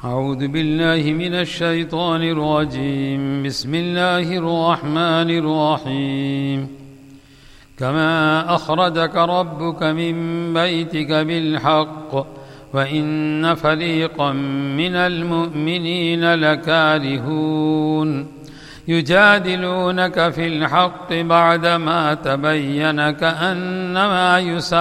أعوذ بالله من الشيطان الرجيم. بسم الله الرحمن الرحيم. كما أخرجك ربك من بيتك بالحق وإن فريقا من المؤمنين لكارهون يجادلونك في الحق بعدما تبين كأنما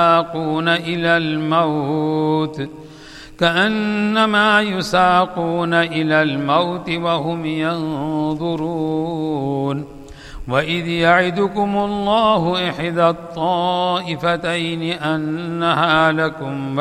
يساقون إلى الموت وهم ينظرون. وإذ يعدكم الله إحدى الطائفتين أنها لكم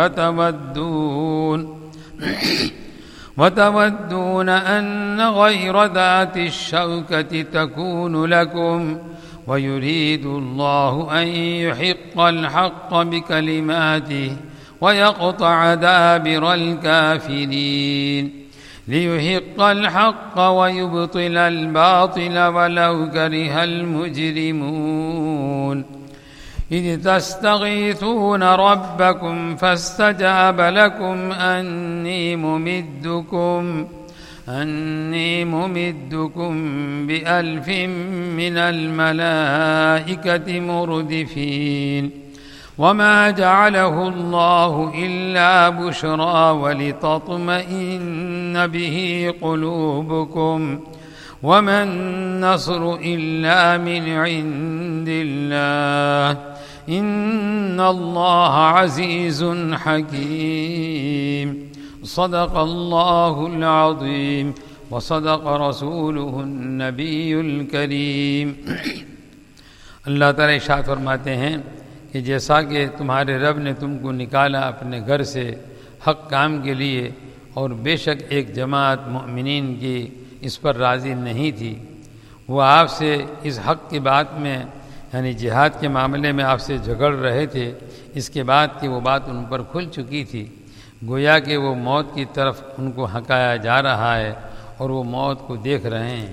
وتودون أن غير ذات الشوكة تكون لكم ويريد الله أن يحق الحق بكلماته ويقطع دابر الكافرين ليحق الحق ويبطل الباطل ولو كره المجرمون. إذ تستغيثون ربكم فاستجاب لكم أني ممدكم ب1000 من الملائكة مردفين. وما جعله الله إلا بشرى ولتطمئن به قلوبكم وما النصر إلا من عند الله إن الله عزيز حكيم. صدق الله العظيم وصدق رسوله النبي الكريم. اللہ تعالیٰ ارشاد فرماتے ہیں کہ جیسا کہ تمہارے رب نے تم کو نکالا اپنے گھر سے حق کام کے لیے، اور بے شک ایک جماعت مؤمنین کی اس پر راضی نہیں تھی، وہ آپ سے اس حق کی بات میں یعنی جہاد کے معاملے میں آپ سے جھگڑ رہے تھے، اس کے بعد کہ وہ بات ان پر کھل چکی تھی، گویا کہ وہ موت کی طرف ان کو ہکایا جا رہا ہے اور وہ موت کو دیکھ رہے ہیں۔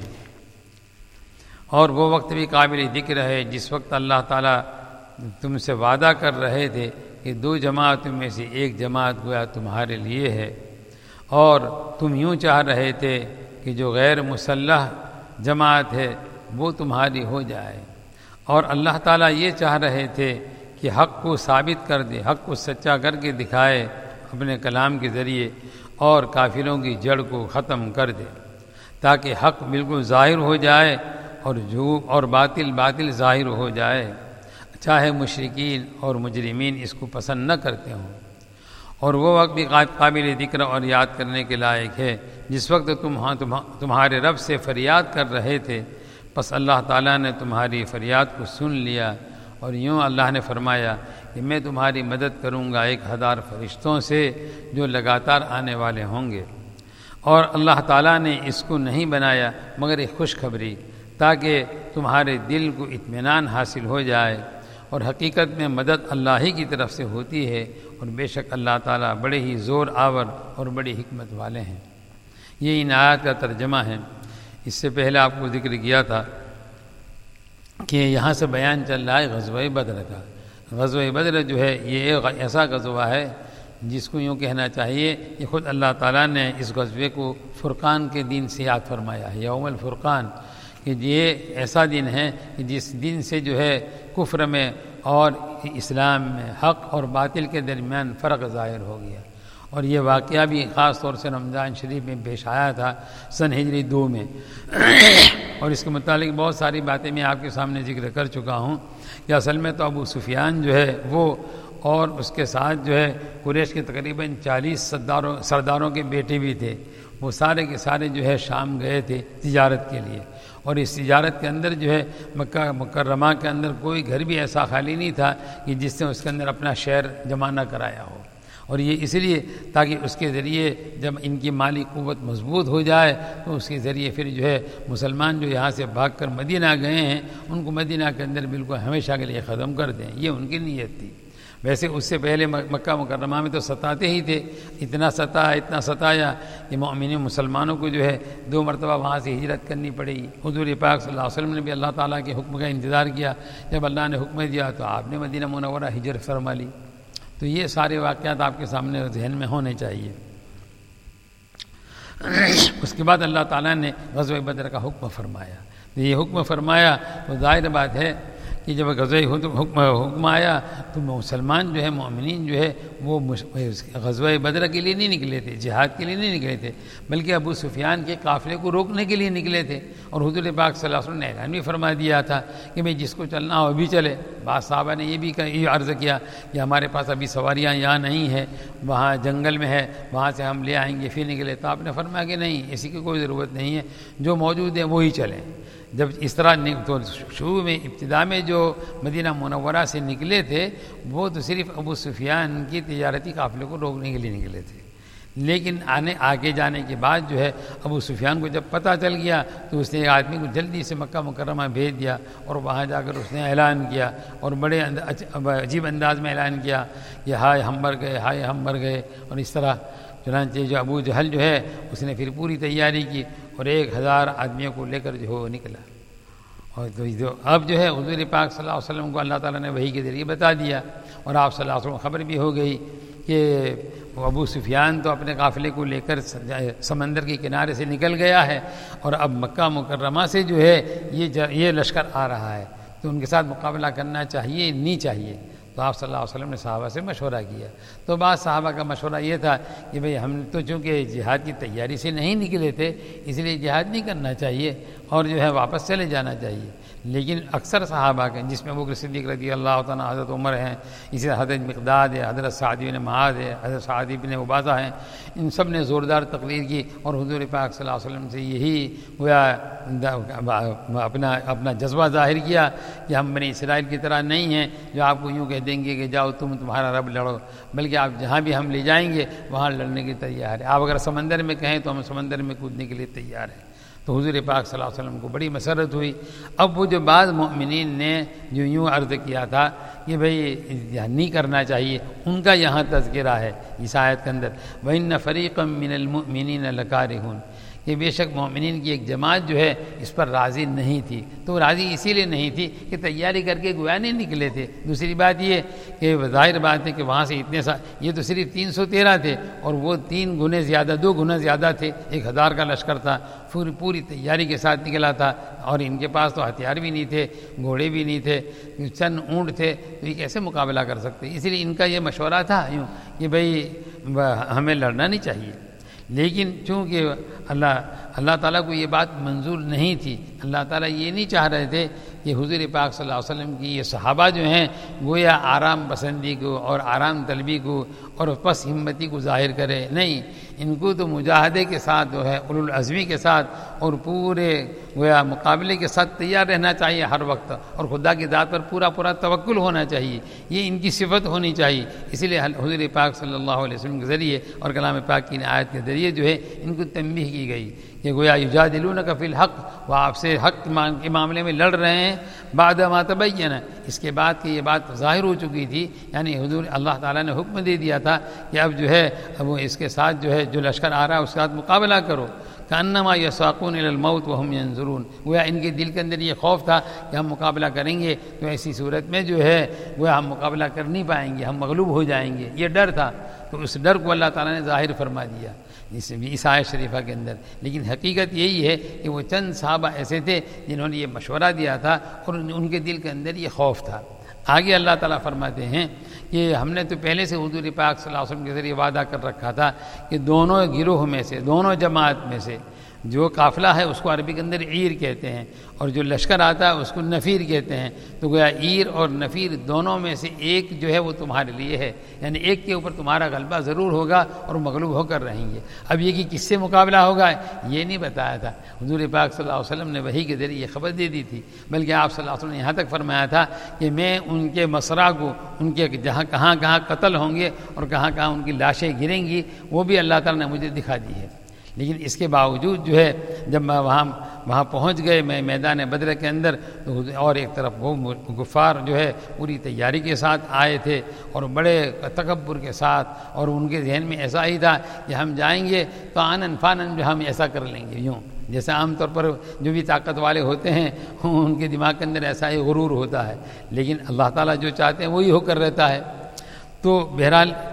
اور وہ وقت بھی قابل ذکر ہے جس وقت اللہ تعالیٰ تم سے وعدہ کر رہے تھے کہ 2 جماعتوں میں سے ایک جماعت گویا تمہارے لیے ہے، اور تم یوں چاہ رہے تھے کہ جو غیر مسلح جماعت ہے وہ تمہاری ہو جائے، اور اللہ تعالیٰ یہ چاہ رہے تھے کہ حق کو ثابت کر دے، حق کو سچا کر کے دکھائے اپنے کلام کے ذریعے، اور کافروں کی جڑ کو ختم کر دے تاکہ حق بالکل ظاہر ہو جائے اور جھوٹ اور باطل ظاہر ہو جائے، چاہے مشرکین اور مجرمین اس کو پسند نہ کرتے ہوں۔ اور وہ وقت بھی قابل ذکر اور یاد کرنے کے لائق ہے جس وقت تمہارے رب سے فریاد کر رہے تھے، پس اللہ تعالیٰ نے تمہاری فریاد کو سن لیا، اور یوں اللہ نے فرمایا کہ میں تمہاری مدد کروں گا 1000 فرشتوں سے جو لگاتار آنے والے ہوں گے۔ اور اللہ تعالیٰ نے اس کو نہیں بنایا مگر ایک خوشخبری، تاکہ تمہارے دل کو اطمینان حاصل ہو جائے، اور حقیقت میں مدد اللہ ہی کی طرف سے ہوتی ہے، اور بے شک اللہ تعالیٰ بڑے ہی زور آور اور بڑی حکمت والے ہیں۔ یہ ان آیات کا ترجمہ ہے۔ اس سے پہلے آپ کو ذکر کیا تھا کہ یہاں سے بیان چل رہا ہے غزوہ بدر کا۔ غزوہ بدر جو ہے یہ ایک ایسا غزوہ ہے جس کو یوں کہنا چاہیے کہ خود اللہ تعالیٰ نے اس غزوے کو فرقان کے دن سے یاد فرمایا ہے، یوم الفرقان، کہ یہ ایسا دن ہے کہ جس دن سے جو ہے کفر میں اور اسلام میں حق اور باطل کے درمیان فرق ظاہر ہو گیا۔ اور یہ واقعہ بھی خاص طور سے رمضان شریف میں پیش آیا تھا سن ہجری 2 میں، اور اس کے متعلق بہت ساری باتیں میں آپ کے سامنے ذکر کر چکا ہوں کہ اصل میں تو ابو سفیان جو ہے وہ اور اس کے ساتھ جو ہے قریش کے تقریباً 40 سرداروں کے بیٹے بھی تھے، وہ سارے کے سارے جو ہے شام گئے تھے تجارت کے لیے، اور اس تجارت کے اندر جو ہے مکہ مکرمہ کے اندر کوئی گھر بھی ایسا خالی نہیں تھا کہ جس نے اس کے اندر اپنا شہر جمع نہ کرایا ہو، اور یہ اس لیے تاکہ اس کے ذریعے جب ان کی مالی قوت مضبوط ہو جائے تو اس کے ذریعے پھر جو ہے مسلمان جو یہاں سے بھاگ کر مدینہ گئے ہیں ان کو مدینہ کے اندر بالکل ہمیشہ کے لیے ختم کر دیں، یہ ان کی نیت تھی۔ ویسے اس سے پہلے مکہ مکرمہ میں تو ستاتے ہی تھے، اتنا ستایا کہ مومنین مسلمانوں کو جو ہے 2 مرتبہ وہاں سے ہجرت کرنی پڑی۔ حضور پاک صلی اللہ علیہ وسلم نے بھی اللہ تعالیٰ کے حکم کا انتظار کیا، جب اللہ نے حکم دیا تو آپ نے مدینہ منورہ ہجرت فرما لی۔ تو یہ سارے واقعات آپ کے سامنے ذہن میں ہونے چاہیے۔ اس کے بعد اللہ تعالیٰ نے غزوہ بدر کا حکم فرمایا. تو یہ حکم فرمایا تو ظاہر بات ہے کہ جب غزوہ حکم آیا تو مسلمان جو ہے مومنین جو ہے وہ غزوہ بدر کے لیے نہیں نکلے تھے، جہاد کے لیے نہیں نکلے تھے، بلکہ ابو سفیان کے قافلے کو روکنے کے لیے نکلے تھے. اور حضور پاک صلی اللہ علیہ وسلم نے اعلان بھی فرما دیا تھا کہ بھئی جس کو چلنا ہو ابھی چلے. بعض صحابہ نے یہ بھی عرض کیا کہ ہمارے پاس ابھی سواریاں یہاں نہیں ہیں، وہاں جنگل میں ہے، وہاں سے ہم لے آئیں گے پھر نکلے. تو آپ نے فرمایا کہ نہیں، اسی کی کوئی ضرورت نہیں ہے، جو موجود ہے وہی چلیں. جب اس طرح تو شروع میں ابتدا میں جو مدینہ منورہ سے نکلے تھے وہ تو صرف ابو سفیان کی تجارتی قافلے کو روکنے کے لیے نکلے تھے. لیکن آگے جانے کے بعد جو ہے ابو سفیان کو جب پتہ چل گیا تو اس نے ایک آدمی کو جلدی سے مکہ مکرمہ بھیج دیا اور وہاں جا کر اس نے اعلان کیا اور بڑے عجیب انداز میں اعلان کیا کہ ہائے ہم مر گئے، ہائے ہم مر گئے. اور اس طرح چنانچہ جو ابو جہل جو ہے اس نے پھر پوری تیاری کی اور 1000 آدمیوں کو لے کر جو ہے وہ نکلا. اور اب جو ہے حضور پاک صلی اللہ علیہ وسلم کو اللہ تعالیٰ نے وحی کے ذریعے بتا دیا اور آپ صلی اللہ علیہ وسلم خبر بھی ہو گئی کہ ابو سفیان تو اپنے قافلے کو لے کر سمندر کے کنارے سے نکل گیا ہے اور اب مکہ مکرمہ سے جو ہے یہ لشکر آ رہا ہے، تو ان کے ساتھ مقابلہ کرنا چاہیے نہیں چاہیے. تو آپ صلی اللہ علیہ وسلم نے صحابہ سے مشورہ کیا. تو بعض صحابہ کا مشورہ یہ تھا کہ بھئی ہم تو چونکہ جہاد کی تیاری سے نہیں نکلے تھے اس لیے جہاد نہیں کرنا چاہیے اور جو ہے واپس چلے جانا چاہیے. لیکن اکثر صحابہ کے جس میں ابو بکر صدیق رضی اللہ تعالیٰ، حضرت عمر ہیں، اسی طرح حضرت مقداد ہے، حضرت سعد بن معاذ ہے، حضرت سعد بن عبادہ ہیں، ان سب نے زوردار تقریر کی اور حضور پاک صلی اللہ علیہ وسلم سے یہی گویا اپنا جذبہ ظاہر کیا کہ ہم بنی اسرائیل کی طرح نہیں ہیں جو آپ کو یوں کہہ دیں گے کہ جاؤ تمہارا رب لڑو، بلکہ آپ جہاں بھی ہم لے جائیں گے وہاں لڑنے کے تیار ہیں. آپ اگر سمندر میں کہیں تو ہم سمندر میں کودنے کے لیے تیار ہیں. تو حضور پاک صلی اللہ علیہ وسلم کو بڑی مسرت ہوئی. اب وہ جو بعض مؤمنین نے جو یوں عرض کیا تھا کہ بھئی نہیں کرنا چاہیے، ان کا یہاں تذکرہ ہے اس آیت کے اندر وَإِنَّ فَرِيقًا مِّنَ الْمُؤْمِنِينَ لَكَارِهُونَ، کہ بے شک مومنین کی ایک جماعت جو ہے اس پر راضی نہیں تھی. تو راضی اسی لیے نہیں تھی کہ تیاری کر کے گویا نہیں نکلے تھے. دوسری بات یہ کہ ظاہر بات ہے کہ وہاں سے اتنے یہ تو صرف 313 تھے اور وہ 2 گنا زیادہ تھے. 1000 کا لشکر تھا، پوری تیاری کے ساتھ نکلا تھا اور ان کے پاس تو ہتھیار بھی نہیں تھے، گھوڑے بھی نہیں تھے، چند اونٹ تھے، تو یہ کیسے مقابلہ کر سکتے. اس لیے ان کا یہ مشورہ تھا یوں کہ بھئی ہمیں لڑنا نہیں چاہیے. لیکن چونکہ اللہ تعالیٰ کو یہ بات منظور نہیں تھی، اللہ تعالیٰ یہ نہیں چاہ رہے تھے کہ حضور پاک صلی اللہ علیہ وسلم کی یہ صحابہ جو ہیں گویا آرام پسندی کو اور آرام طلبی کو اور پس ہمتی کو ظاہر کرے. نہیں، ان کو تو مجاہدے کے ساتھ جو ہے اولو العزمی کے ساتھ اور پورے گویا مقابلے کے ساتھ تیار رہنا چاہیے ہر وقت، اور خدا کی ذات پر پورا توکل ہونا چاہیے. یہ ان کی صفت ہونی چاہیے. اسی لیے حضور پاک صلی اللہ علیہ وسلم کے ذریعے اور کلام پاک کی آیت کے ذریعے جو ہے ان کو تنبیہ کی گئی کہ گویا یجادلونک فی الحق، وہ آپ سے حق کے معاملے میں لڑ رہے ہیں بعد ما تبین، اس کے بعد کہ یہ بات ظاہر ہو چکی تھی. یعنی حضور اللہ تعالیٰ نے حکم دے دیا تھا کہ اب جو ہے اب اس کے ساتھ جو ہے جو لشکر آ رہا ہے اس کے ساتھ مقابلہ کرو. کأنما یساقون الی الموت وهم ینظرون، گویا ان کے دل کے اندر یہ خوف تھا کہ ہم مقابلہ کریں گے تو ایسی صورت میں جو ہے گویا ہم مقابلہ کر نہیں پائیں گے، ہم مغلوب ہو جائیں گے. یہ ڈر تھا، تو اس ڈر کو اللہ تعالیٰ نے ظاہر فرما دیا اس آیت شریفہ کے اندر. لیکن حقیقت یہی ہے کہ وہ چند صحابہ ایسے تھے جنہوں نے یہ مشورہ دیا تھا اور ان کے دل کے اندر یہ خوف تھا. آگے اللہ تعالیٰ فرماتے ہیں کہ ہم نے تو پہلے سے حضور پاک صلی اللہ علیہ وسلم کے ذریعے وعدہ کر رکھا تھا کہ دونوں گروہ میں سے، دونوں جماعت میں سے جو قافلہ ہے اس کو عربی کے اندر عیر کہتے ہیں اور جو لشکر آتا ہے اس کو نفیر کہتے ہیں. تو گویا عیر اور نفیر دونوں میں سے ایک جو ہے وہ تمہارے لیے ہے، یعنی ایک کے اوپر تمہارا غلبہ ضرور ہوگا اور مغلوب ہو کر رہیں گے. اب یہ کہ کس سے مقابلہ ہوگا یہ نہیں بتایا تھا. حضور پاک صلی اللہ علیہ وسلم نے وحی کے ذریعے یہ خبر دے دی تھی، بلکہ آپ صلی اللہ علیہ وسلم نے یہاں تک فرمایا تھا کہ میں ان کے مسرا کو، ان کے جہاں کہاں قتل ہوں گے اور کہاں ان کی لاشیں گریں گی وہ بھی اللہ تعالیٰ نے مجھے دکھا دی ہے. لیکن اس کے باوجود جو ہے جب میں وہاں پہنچ گئے میں میدان بدر کے اندر، تو اور ایک طرف وہ کفار جو ہے پوری تیاری کے ساتھ آئے تھے اور بڑے تکبر کے ساتھ، اور ان کے ذہن میں ایسا ہی تھا کہ ہم جائیں گے تو آنن فانن جو ہم ایسا کر لیں گے، یوں جیسے عام طور پر جو بھی طاقت والے ہوتے ہیں ان کے دماغ کے اندر ایسا ہی غرور ہوتا ہے. لیکن اللہ تعالیٰ جو چاہتے ہیں وہی ہو کر رہتا ہے. تو بہرحال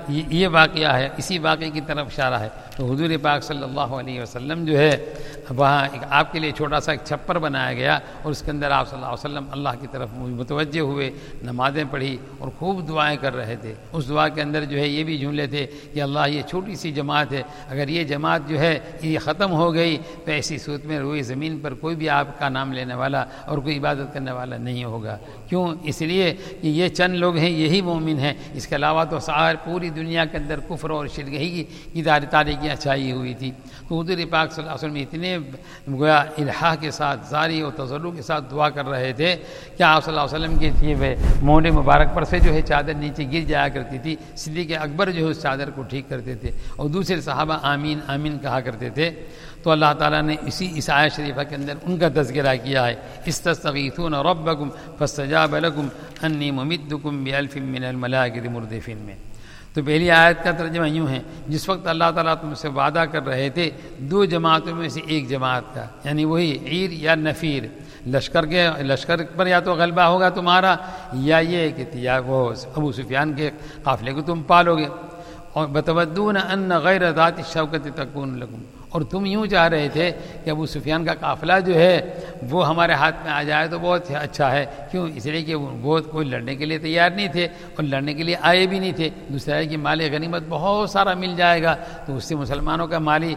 یہ واقعہ ہے، اسی واقعے کی طرف اشارہ ہے۔ تو حضور پاک صلی اللہ علیہ وسلم جو ہے وہاں آپ کے لیے چھوٹا سا ایک چھپر بنایا گیا، اور اس کے اندر آپ صلی اللہ علیہ وسلم اللہ کی طرف متوجہ ہوئے، نمازیں پڑھی اور خوب دعائیں کر رہے تھے۔ اس دعا کے اندر جو ہے یہ بھی جملے تھے کہ اللہ یہ چھوٹی سی جماعت ہے، اگر یہ جماعت جو ہے یہ ختم ہو گئی تو ایسی صورت میں روئے زمین پر کوئی بھی آپ کا نام لینے والا اور کوئی عبادت کرنے والا نہیں ہوگا۔ کیوں؟ اس لیے کہ یہ چند لوگ ہیں، یہی مومن ہیں، اس کے علاوہ تو ساری پوری دنیا کے اندر کفر اور شرک ہی کی تاریکیاں چھائی ہوئی تھی۔ تو حضور پاک صلی اللہ علیہ وسلم اتنے گویا الحاح کے ساتھ، زاری اور تضرع کے ساتھ دعا کر رہے تھے کہ آپ صلی اللہ علیہ وسلم کے مونڈے مبارک پر سے جو ہے چادر نیچے گر جایا کرتی تھی۔ صدیق اکبر جو ہے اس چادر کو ٹھیک کرتے تھے اور دوسرے صحابہ آمین آمین کہا کرتے تھے۔ تو اللہ تعالیٰ نے اس آیت شریفہ کے اندر ان کا تذکرہ کیا ہے، استستغیثون ربکم فاستجاب لکم انی ممدکم بألف من الملائکۃ مردفین میں۔ تو پہلی آیت کا ترجمہ یوں ہے، جس وقت اللہ تعالیٰ تم سے وعدہ کر رہے تھے دو جماعتوں میں سے ایک جماعت کا، یعنی وہی عیر یا نفیر، لشکر پر یا تو غلبہ ہوگا تمہارا، یا یہ کہ وہ ابو سفیان کے قافلے کو تم پالو گے، اور بتودون ان غیر ذات الشوکۃ تکون لکم، اور تم یوں چاہ رہے تھے کہ ابو سفیان کا قافلہ جو ہے وہ ہمارے ہاتھ میں آ جائے تو بہت اچھا ہے۔ کیوں؟ اس لیے کہ وہ کوئی لڑنے کے لیے تیار نہیں تھے اور لڑنے کے لیے آئے بھی نہیں تھے۔ دوسرا ہے کہ مال غنیمت بہت سارا مل جائے گا تو اس سے مسلمانوں کا مالی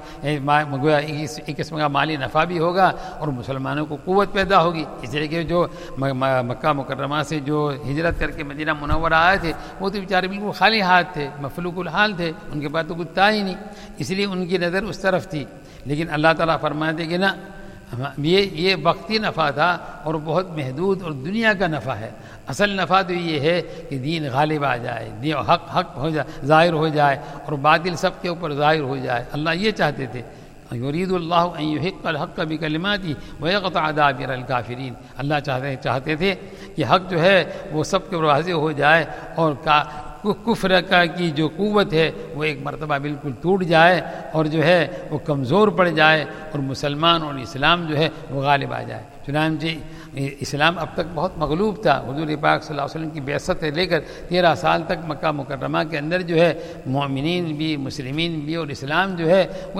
ایک قسم کا مالی نفع بھی ہوگا اور مسلمانوں کو قوت پیدا ہوگی۔ اس لیے کہ جو مکہ مکرمہ سے جو ہجرت کر کے مدینہ منورہ آئے تھے وہ تو بیچارے بالکل خالی ہاتھ تھے، مفلوق الحال تھے، ان کے پاس تو کچھ تھا ہی نہیں، اس لیے ان کی نظر اس طرف تھی۔ لیکن اللہ تعالیٰ فرماتے کہ نہ، یہ وقتی نفع تھا اور بہت محدود اور دنیا کا نفع ہے۔ اصل نفع تو یہ ہے کہ دین غالب آ جائے، دین حق ہو جائے، ظاہر ہو جائے اور باطل سب کے اوپر ظاہر ہو جائے۔ اللہ یہ چاہتے تھے، یرید اللہ ان یحق الحق بکلماتہ ویقطع دابر الکافرین۔ اللہ چاہتے تھے کہ حق جو ہے وہ سب کے واضح ہو جائے اور کفر کی جو قوت ہے وہ ایک مرتبہ بالکل ٹوٹ جائے اور جو ہے وہ کمزور پڑ جائے اور مسلمان اور اسلام جو ہے وہ غالب آ جائے۔ چنانچہ اسلام اب تک بہت مغلوب تھا۔ حضور پاک صلی اللہ علیہ وسلم کی بعثت سے لے کر 13 سال تک مکہ مکرمہ کے اندر جو ہے مومنین بھی، مسلمین بھی اور اسلام جو ہے وہ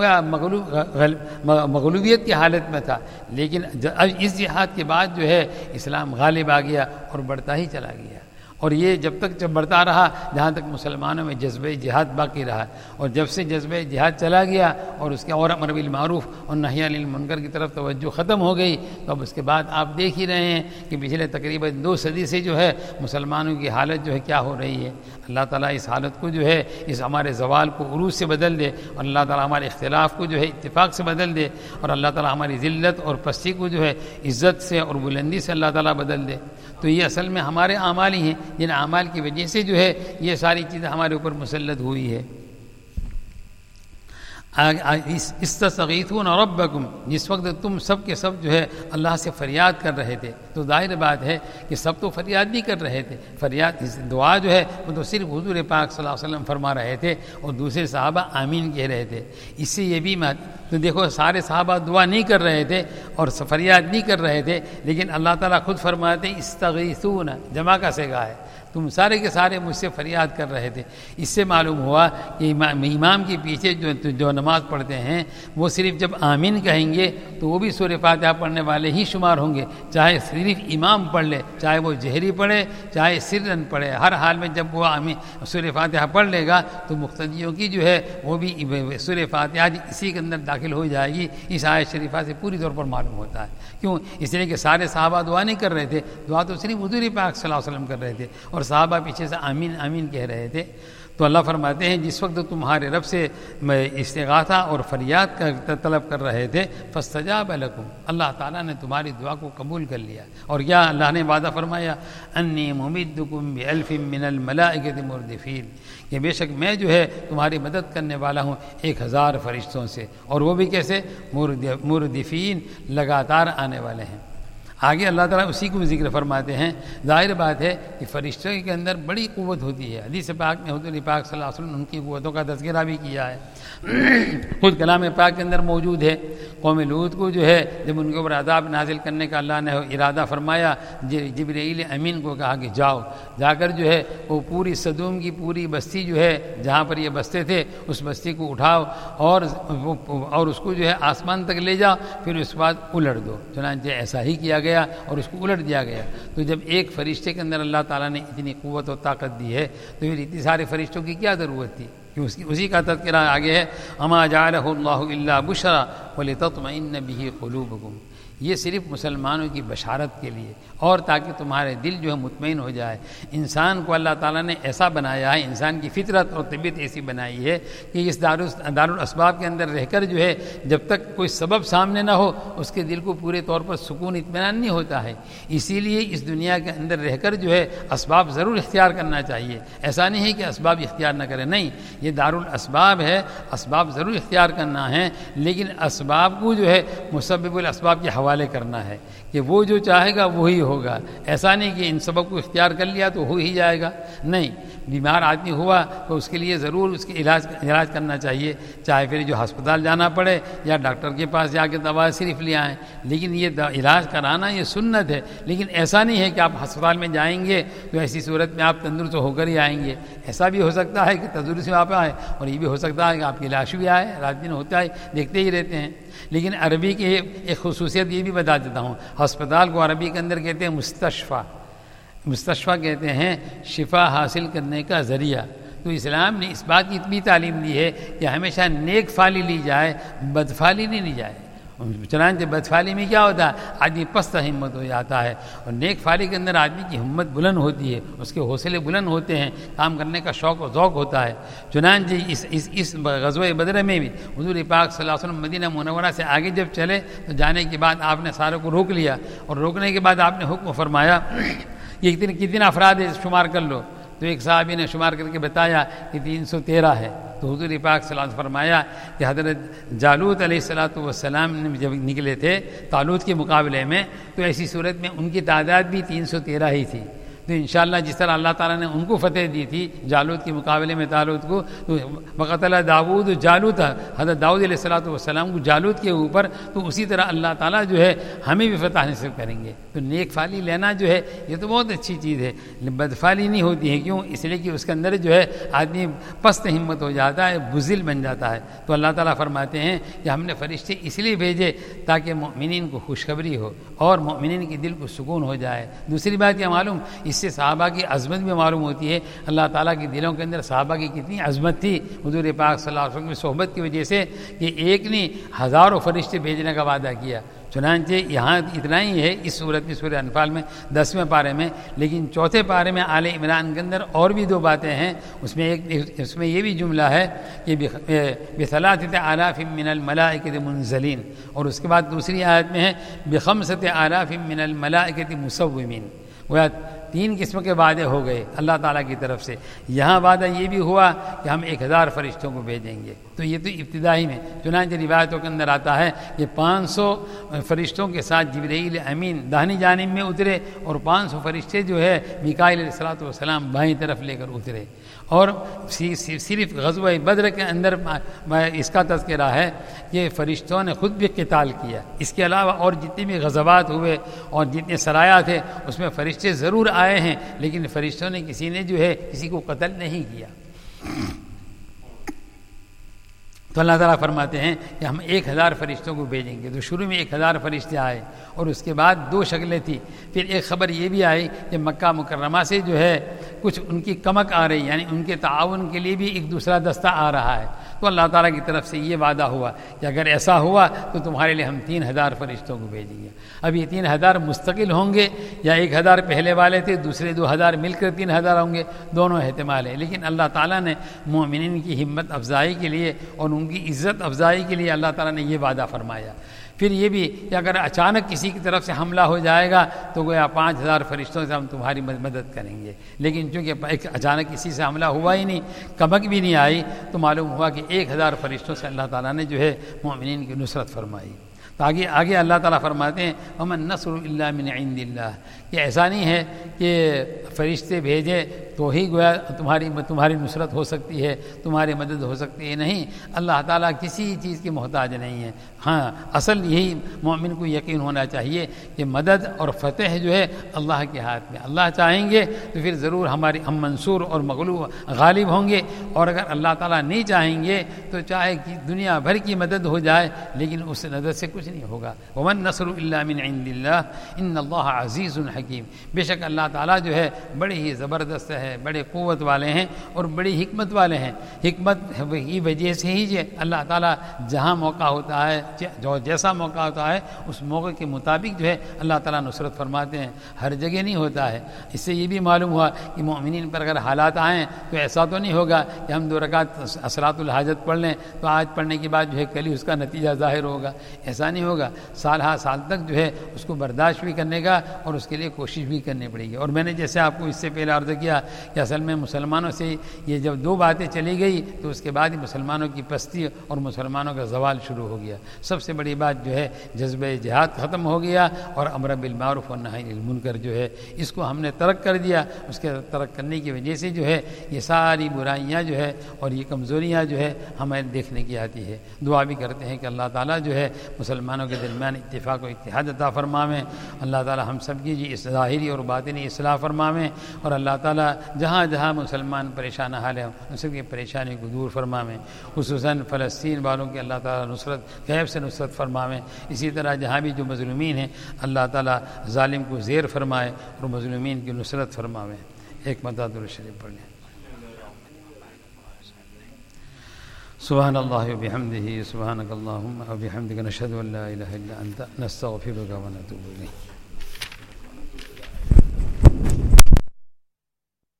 مغلوبیت کی حالت میں تھا، لیکن اس جہاد کے بعد جو ہے اسلام غالب آ گیا اور بڑھتا ہی چلا گیا، اور یہ جب بڑھتا رہا جہاں تک مسلمانوں میں جذبہ جہاد باقی رہا، اور جب سے جذبہ جہاد چلا گیا اور اس کے اور امر بالمعروف اور نہی عن المنکر کی طرف توجہ ختم ہو گئی، تو اب اس کے بعد آپ دیکھ ہی رہے ہیں کہ پچھلے تقریباً 2 صدی سے جو ہے مسلمانوں کی حالت جو ہے کیا ہو رہی ہے۔ اللہ تعالیٰ اس حالت کو جو ہے اس ہمارے زوال کو عروج سے بدل دے، اور اللہ تعالیٰ ہمارے اختلاف کو جو ہے اتفاق سے بدل دے، اور اللہ تعالیٰ ہماری ذلت اور پستی کو جو ہے عزت سے اور بلندی سے اللہ تعالیٰ بدل دے۔ تو یہ اصل میں ہمارے اعمال ہی ہیں جن اعمال کی وجہ سے جو ہے یہ ساری چیزیں ہمارے اوپر مسلط ہوئی ہے۔ استستغیثون ربکم، جس وقت تم سب کے سب جو ہے اللہ سے فریاد کر رہے تھے، تو ظاہر بات ہے کہ سب تو فریاد نہیں کر رہے تھے، فریاد دعا جو ہے وہ تو صرف حضور پاک صلی اللہ علیہ وسلم فرما رہے تھے اور دوسرے صحابہ آمین کہہ رہے تھے۔ اس سے یہ بھی تو دیکھو سارے صحابہ دعا نہیں کر رہے تھے اور فریاد نہیں کر رہے تھے، لیکن اللہ تعالیٰ خود فرماتے ہیں استغیثون، جمع کا صیغہ ہے، تم سارے کے سارے مجھ سے فریاد کر رہے تھے۔ اس سے معلوم ہوا کہ امام کے پیچھے جو نماز پڑھتے ہیں وہ صرف جب آمین کہیں گے تو وہ بھی سورہ فاتحہ پڑھنے والے ہی شمار ہوں گے، چاہے صرف امام پڑھ لے، چاہے وہ جہری پڑھے، چاہے سرن پڑھے، ہر حال میں جب وہ سورہ فاتحہ پڑھ لے گا تو مقتدیوں کی جو ہے وہ بھی سورہ فاتحہ اسی کے اندر داخل ہو جائے گی۔ اس آیت شریفہ سے پوری طور پر معلوم ہوتا ہے۔ کیوں؟ اس لیے کہ سارے صحابہ دعا نہیں کر رہے تھے، دعا تو صرف حضور پاک صلی اللہ علیہ وسلم کر رہے تھے اور صحابہ پیچھے سے آمین آمین کہہ رہے تھے۔ تو اللہ فرماتے ہیں جس وقت تمہارے رب سے استغاثہ اور فریاد کا طلب کر رہے تھے، فاستجاب لکم، اللہ تعالیٰ نے تمہاری دعا کو قبول کر لیا، اور کیا اللہ نے وعدہ فرمایا، انی ممدکم بألف من الملائکۃ مردفین، کہ بے شک میں جو ہے تمہاری مدد کرنے والا ہوں 1000 فرشتوں سے، اور وہ بھی کیسے؟ مردفین، لگاتار آنے والے ہیں۔ آگے اللہ تعالیٰ اسی کو ذکر فرماتے ہیں. ظاہر بات ہے کہ فرشتوں کے اندر بڑی قوت ہوتی ہے. حدیث پاک میں حضور پاک صلی اللہ علیہ وسلم نے ان کی قوتوں کا تذکرہ بھی کیا ہے. خود کلام پاک کے اندر موجود ہے. قوم لوط کو جو ہے جب ان کے اوپر عذاب نازل کرنے کا اللہ نے ارادہ فرمایا، جبرائیل امین کو کہا کہ جاؤ، جا کر جو ہے وہ پوری صدوم کی پوری بستی جو ہے جہاں پر یہ بستے تھے اس بستی کو اٹھاؤ اور اس کو جو ہے آسمان تک لے جاؤ، پھر اس کے بعد الٹ دو. چنانچہ ایسا ہی کیا گیا اور اس کو الٹ دیا گیا. تو جب ایک فرشتے کے اندر اللہ تعالیٰ نے اتنی قوت و طاقت دی ہے تو پھر اتنے سارے فرشتوں کی کیا ضرورت تھی؟ کہ اسی کا تذکرہ آگے ہے. اما جعلہ اللہ الا بشرا ولتطمئن به قلوبکم. یہ صرف مسلمانوں کی بشارت کے لیے اور تاکہ تمہارے دل جو ہے مطمئن ہو جائے. انسان کو اللہ تعالیٰ نے ایسا بنایا ہے، انسان کی فطرت اور طبیعت ایسی بنائی ہے کہ اس دارالاسباب کے اندر رہ کر جو ہے جب تک کوئی سبب سامنے نہ ہو اس کے دل کو پورے طور پر سکون اطمینان نہیں ہوتا ہے. اسی لیے اس دنیا کے اندر رہ کر جو ہے اسباب ضرور اختیار کرنا چاہیے. ایسا نہیں ہے کہ اسباب اختیار نہ کریں، نہیں، یہ دارالاسباب ہے، اسباب ضرور اختیار کرنا ہے، لیکن اسباب کو جو ہے مسبب الاسباب کے حوالے کرنا ہے کہ وہ جو چاہے گا وہی ہوگا. ایسا نہیں کہ ان سبب کو اختیار کر لیا تو ہو ہی جائے گا، نہیں. بیمار آدمی ہوا تو اس کے لیے ضرور اس کے علاج کرنا چاہیے، چاہے پھر جو ہسپتال جانا پڑے یا ڈاکٹر کے پاس جا کے دوا صرف لے آئیں، لیکن یہ علاج کرانا یہ سنت ہے. لیکن ایسا نہیں ہے کہ آپ ہسپتال میں جائیں گے تو ایسی صورت میں آپ تندرست ہو کر ہی آئیں گے. ایسا بھی ہو سکتا ہے کہ تندرست سے آپ آئے اور یہ بھی ہو سکتا ہے کہ آپ کی لاش بھی آئے. رات دن ہوتا ہے، دیکھتے ہی رہتے ہیں. لیکن عربی کی ایک خصوصیت یہ بھی بتا دیتا ہوں، ہسپتال کو عربی کے اندر کہتے ہیں مستشفیٰ. مستشفیٰ کہتے ہیں شفا حاصل کرنے کا ذریعہ. تو اسلام نے اس بات کی اتنی تعلیم دی ہے کہ ہمیشہ نیک فالی لی جائے، بدفالی نہیں لی جائے. چنانچہ بدفالی میں کیا ہوتا ہے؟ آدمی پست ہمت ہو جاتا ہے، اور نیک فالی کے اندر آدمی کی ہمت بلند ہوتی ہے، اس کے حوصلے بلند ہوتے ہیں، کام کرنے کا شوق و ذوق ہوتا ہے. چنانچہ اس غزوہ بدر میں بھی حضور پاک صلی اللہ علیہ وسلم مدینہ منورہ سے آگے جب چلے تو جانے کے بعد آپ نے ساروں کو روک لیا، اور روکنے کے بعد آپ نے حکم فرمایا کہ کتنے افراد شمار کر لو. تو ایک صحابی نے شمار کر کے بتایا کہ 313 ہے. تو حضور پاک صلی اللہ علیہ وسلم فرمایا کہ حضرت جالوت علیہ السلام نے جب نکلے تھے طالوت کے مقابلے میں تو ایسی صورت میں ان کی تعداد بھی 313 ہی تھی. تو انشاءاللہ جس طرح اللہ تعالیٰ نے ان کو فتح دی تھی جالوت کے مقابلے میں طالوت کو، تو وقتل داؤد جالوت، حضرت داؤد علیہ السلام کو جالوت کے اوپر، تو اسی طرح اللہ تعالیٰ جو ہے ہمیں بھی فتح نصیب کریں گے. تو نیک فالی لینا جو ہے یہ تو بہت اچھی چیز ہے، بدفالی نہیں ہوتی ہے. کیوں؟ اس لیے کہ اس کے اندر جو ہے آدمی پست ہمت ہو جاتا ہے، بزدل بن جاتا ہے. تو اللہ تعالیٰ فرماتے ہیں کہ ہم نے فرشتے اس لیے بھیجے تاکہ مؤمنین کو خوشخبری ہو اور مؤمنین کے دل کو سکون ہو جائے. دوسری بات یہ معلوم، اس سے صحابہ کی عظمت بھی معلوم ہوتی ہے. اللہ تعالیٰ کے دلوں کے اندر صحابہ کی کتنی عظمت تھی حضور پاک صلی اللہ علیہ وسلم کی صحبت کی وجہ سے کہ ایک نہیں ہزاروں فرشتے بھیجنے کا وعدہ کیا. چنانچہ یہاں اتنا ہی ہے اس صورت میں سورہ انفال میں 10ویں پارے میں، لیکن چوتھے پارے میں آل عمران کے اندر اور بھی 2 باتیں ہیں. اس میں یہ بھی جملہ ہے کہ بثلاثۃ آلاف من الملائکۃ منزلین، اور اس کے بعد دوسری آیت میں ہے بخمسۃ آلاف من الملائکۃ مسومین. وہ 3 قسم کے وعدے ہو گئے اللہ تعالیٰ کی طرف سے. یہاں وعدہ یہ بھی ہوا کہ ہم 1000 فرشتوں کو بھیجیں گے. تو یہ تو ابتدائی میں، چنانچہ روایتوں کے اندر آتا ہے کہ 500 فرشتوں کے ساتھ جبرائیل امین داہنی جانب میں اترے اور 500 فرشتے جو ہے میکائیل علیہ السلام بائیں طرف لے کر اترے. اور صرف غزوہ بدر کے اندر اس کا تذکرہ ہے کہ فرشتوں نے خود بھی قتال کیا. اس کے علاوہ اور جتنے بھی غزوات ہوئے اور جتنے سرایا تھے اس میں فرشتے ضرور آئے ہیں، لیکن فرشتوں نے کسی نے جو ہے کسی کو قتل نہیں کیا. تو اللہ تعالیٰ فرماتے ہیں کہ ہم 1000 فرشتوں کو بھیجیں گے. تو شروع میں 1000 فرشتے آئے اور اس کے بعد 2 شکلیں تھیں. پھر ایک خبر یہ بھی آئی کہ مکہ مکرمہ سے جو ہے کچھ ان کی کمک آ رہی، یعنی ان کے تعاون کے لیے بھی ایک دوسرا دستہ آ رہا ہے. تو اللہ تعالیٰ کی طرف سے یہ وعدہ ہوا کہ اگر ایسا ہوا تو تمہارے لیے ہم 3000 فرشتوں کو بھیجیں گے. اب یہ 3000 مستقل ہوں گے یا 1000 پہلے والے تھے دوسرے 2000 مل کر 3000 ہوں گے، دونوں احتمال ہے. لیکن اللہ تعالیٰ نے مومنین کی ہمت افزائی کے لیے اور ان کی عزت افزائی کے لیے اللہ تعالیٰ نے یہ وعدہ فرمایا. پھر یہ بھی کہ اگر اچانک کسی کی طرف سے حملہ ہو جائے گا تو گویا 5000 فرشتوں سے ہم تمہاری مدد کریں گے. لیکن چونکہ اچانک کسی سے حملہ ہوا ہی نہیں، کمک بھی نہیں آئی، تو معلوم ہوا کہ 1000 فرشتوں سے اللہ تعالیٰ نے جو ہے مومنین کی نصرت فرمائی. تو آگے اللہ تعالیٰ فرماتے ہیں وَمَن نَّصْرُ إِلَّا مِنْ عِنْدِ اللَّهِ، کہ ایسا نہیں ہے کہ فرشتے بھیجے تو ہی گویا تمہاری نصرت ہو سکتی ہے، تمہاری مدد ہو سکتی ہے، نہیں، اللہ تعالیٰ کسی چیز کی محتاج نہیں ہے۔ ہاں اصل یہی مومن کو یقین ہونا چاہیے کہ مدد اور فتح جو ہے اللہ کے ہاتھ میں، اللہ چاہیں گے تو پھر ضرور ہم منصور اور مغلوب غالب ہوں گے، اور اگر اللہ تعالیٰ نہیں چاہیں گے تو چاہے کہ دنیا بھر کی مدد ہو جائے لیکن اس مدد سے کچھ نہیں ہوگا۔ وَمَن نَّصْرُ إِلَّا مِنْ عِنْدِ اللَّهِ إِنَّ اللَّهَ عَزِيزٌ حَكِيمٌ، بے شک اللہ تعالیٰ جو ہے بڑے ہی زبردست ہے، بڑے قوت والے ہیں اور بڑی حکمت والے ہیں۔ حکمت کی وجہ سے ہی جو اللہ تعالیٰ جہاں موقع ہوتا ہے، جو جیسا موقع ہوتا ہے اس موقع کے مطابق جو ہے اللہ تعالیٰ نصرت فرماتے ہیں، ہر جگہ نہیں ہوتا ہے۔ اس سے یہ بھی معلوم ہوا کہ مومنین پر اگر حالات آئیں تو ایسا تو نہیں ہوگا کہ ہم 2 رکعت صلاۃ الحاجت پڑھ لیں تو آج پڑھنے کے بعد جو ہے کل ہی اس کا نتیجہ ظاہر ہوگا، ایسا نہیں ہوگا۔ سال ہا سال تک جو ہے اس کو برداشت بھی کرنے کا اور اس کے لیے کوشش بھی کرنی پڑے گی۔ اور میں نے جیسے آپ کو اس سے پہلے عرض کیا کہ اصل میں مسلمانوں سے یہ جب 2 باتیں چلی گئی تو اس کے بعد ہی مسلمانوں کی پستی اور مسلمانوں کا زوال شروع ہو گیا۔ سب سے بڑی بات جو ہے جذبہ جہاد ختم ہو گیا اور امر بالمعروف والنہی عن المنکر جو ہے اس کو ہم نے ترک کر دیا۔ اس کے ترک کرنے کی وجہ سے جو ہے یہ ساری برائیاں جو ہے اور یہ کمزوریاں جو ہے ہمیں دیکھنے کی آتی ہے۔ دعا بھی کرتے ہیں کہ اللہ تعالیٰ جو ہے مسلمانوں کے درمیان اتفاق و اتحاد عطا فرمائیں، اللہ تعالیٰ ہم سب کی جی ظاہری اور باطنی اصلاح فرمائیں، اور اللہ تعالیٰ جہاں جہاں مسلمان پریشان حال ہیں ان سب کی پریشانی کو دور فرمائیں، خصوصاً فلسطین والوں کی اللہ تعالیٰ نصرت غیب سے نصرت فرمائیں۔ اسی طرح جہاں بھی جو مظلومین ہیں اللہ تعالیٰ ظالم کو زیر فرمائے اور مظلومین کی نصرت فرمائیں۔ ایک مرتبہ درود شریف پڑھ لیں۔ سبحان اللہ وبحمدہ، سبحانک اللہم وبحمدک، نشہد ان لا الہ الا انت، نستغفرک ونتوب الیک۔